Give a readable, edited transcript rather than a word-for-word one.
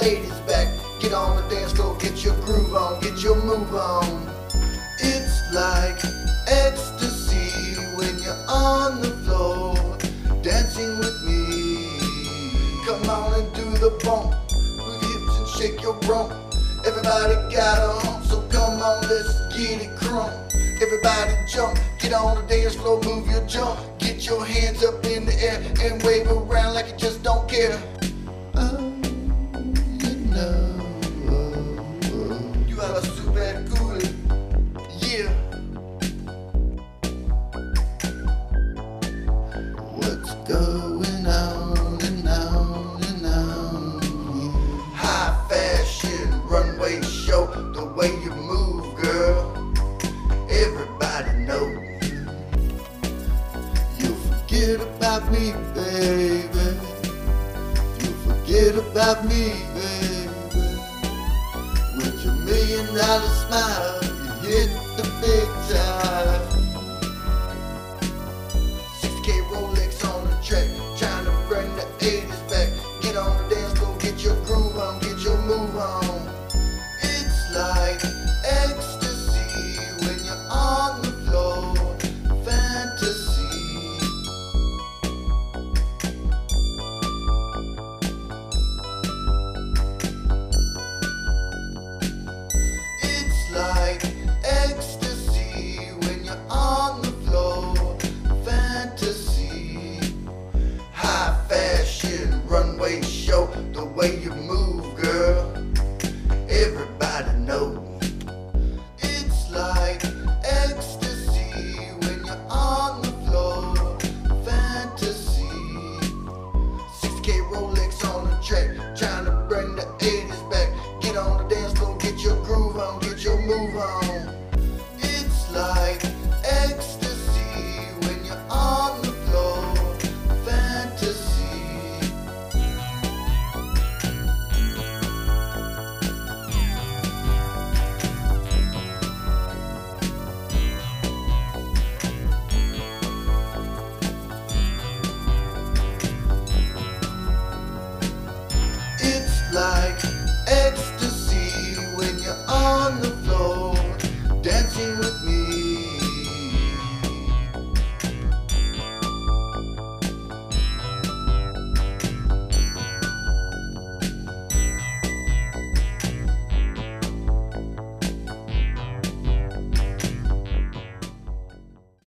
ladies back. Get on the dance floor, get your groove on, get your move on. It's like ecstasy when you're on the floor, dancing with me. Come on and do the bump, move your hips and shake your rump. Everybody got a hump, so come on, let's get it crunk. Everybody jump, get on the dance floor, move your jump. Get your hands up in the air and wave around like you just don't care. You are a super cool, yeah. What's going on and on and on? High fashion runway show, the way you move, girl. Everybody knows. You forget about me, baby. You forget about me, baby. With your $1 million smile, you hit the big time.